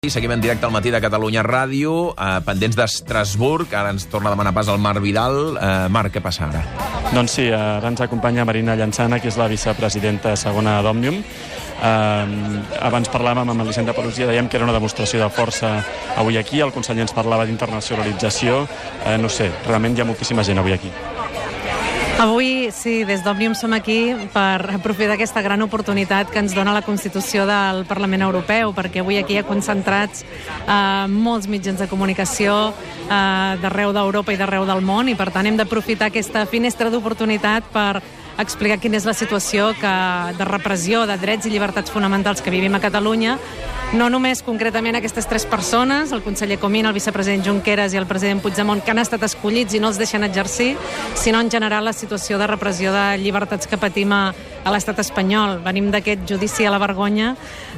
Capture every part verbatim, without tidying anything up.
I seguim en directe al matí de Catalunya Ràdio, eh, pendents d'Estrasburg. Ara ens torna a demanar pas el Marc Vidal. Eh, Marc, què passa ara? Doncs sí, ara ens acompanya Marina Llançana, que és la vicepresidenta segona d'Òmnium. Eh, abans parlàvem amb l'Elisenda Pelusia, dèiem que era una demostració de força avui aquí. El conseller ens parlava d'internacionalització. Eh, no sé, realment hi ha moltíssima gent avui aquí. Avui, sí, des d'Òmnium som aquí per aprofitar aquesta gran oportunitat que ens dona la Constitució del Parlament Europeu, perquè avui aquí hi ha concentrats eh, molts mitjans de comunicació eh, d'arreu d'Europa i d'arreu del món, i per tant hem d'aprofitar aquesta finestra d'oportunitat per explicar quina és la situació que, de repressió de drets i llibertats fonamentals que vivim a Catalunya. No només concretament aquestes tres persones, el conseller Comín, el vicepresident Junqueras i el president Puigdemont, que han estat escollits i no els deixen exercir, sinó en general la situació de repressió de llibertats que patim a, a l'estat espanyol. Venim d'aquest judici a la vergonya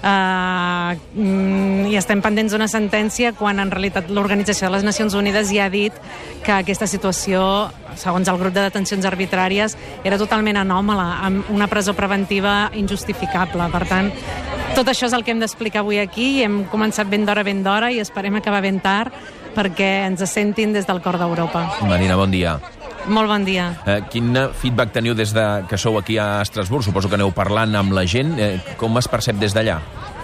eh, i estem pendents d'una sentència quan en realitat l'Organització de les Nacions Unides ja ha dit que aquesta situació, segons el grup de detencions arbitràries, era totalment anòmala, amb una presó preventiva injustificable. Per tant, tot això és el que hem d'explicar avui aquí, i hem començat ben d'hora, ben d'hora, i esperem acabar ben tard perquè ens sentin des del cor d'Europa. Marina, bon dia. Molt bon dia. Eh, quin feedback teniu des de que sou aquí a Estrasburg? Suposo que aneu parlant amb la gent. Eh, com es percep des d'allà?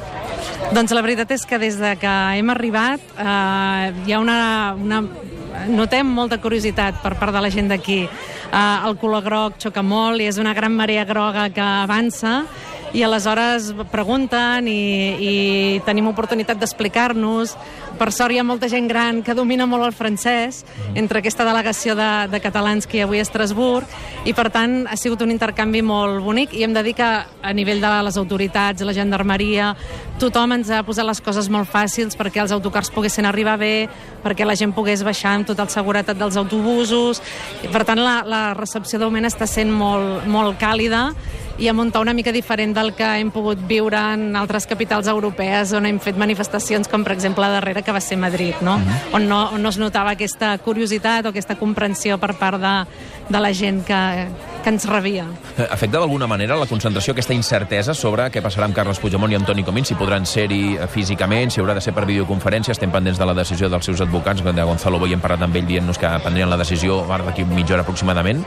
Doncs la veritat és que des de que hem arribat eh, hi ha una... una notem molta curiositat per part de la gent d'aquí. Uh, el color groc xoca molt i és una gran marea groga que avança, i aleshores pregunten i, i tenim oportunitat d'explicar-nos. Per sort hi ha molta gent gran que domina molt el francès entre aquesta delegació de, de catalans que hi ha avui a Estrasburg, i per tant ha sigut un intercanvi molt bonic, i hem de dir que a nivell de les autoritats, la gendarmeria, tothom ens ha posat les coses molt fàcils perquè els autocars poguessin arribar bé, perquè la gent pogués baixar amb tota la seguretat dels autobusos, i per tant la, la recepció de moment està sent molt, molt càlida i a muntar una mica diferent del que hem pogut viure en altres capitals europees on hem fet manifestacions, com per exemple la darrera que va ser Madrid, no? Mm-hmm. on, no on no es notava aquesta curiositat o aquesta comprensió per part de, de la gent que, que ens rebia. Afecta d'alguna manera la concentració, aquesta incertesa sobre què passarà amb Carles Puigdemont i amb Toni Comín, si podran ser-hi físicament, si haurà de ser per videoconferència? Estem pendents de la decisió dels seus advocats, de Gonzalo Boye hem parlat amb ell dient-nos que prendrien la decisió d'aquí mitja hora aproximadament.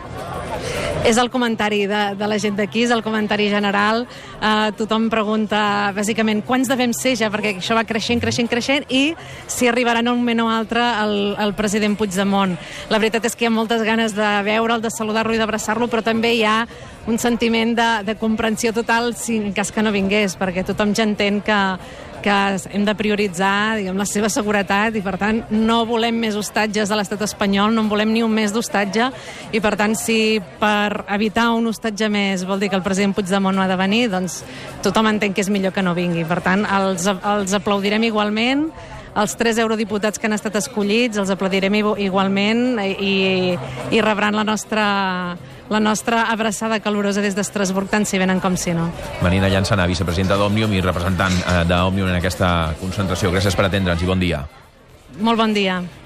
És el comentari de, de la gent d'aquí, és el comentari general. Uh, tothom pregunta, bàsicament, quants devem ser ja, perquè això va creixent, creixent, creixent, i si arribarà en un moment o altre el, el president Puigdemont. La veritat és que hi ha moltes ganes de veure'l, de saludar-lo i d'abraçar-lo, però també hi ha un sentiment de, de comprensió total si en cas que no vingués, perquè tothom ja entén que que hem de prioritzar, diguem, la seva seguretat, i per tant no volem més hostatges a l'estat espanyol, no en volem ni un més d'hostatge, i per tant si per evitar un hostatge més vol dir que el president Puigdemont no ha de venir, doncs tothom entén que és millor que no vingui. Per tant, els, els aplaudirem igualment, els tres eurodiputats que han estat escollits els aplaudirem igualment, i, i rebran la nostra, la nostra abraçada calorosa des d'Estrasburg, tant si venen com si no. Marina Llançana, vicepresidenta d'Òmnium i representant d'Òmnium en aquesta concentració. Gràcies per atendre'ns i bon dia. Molt bon dia.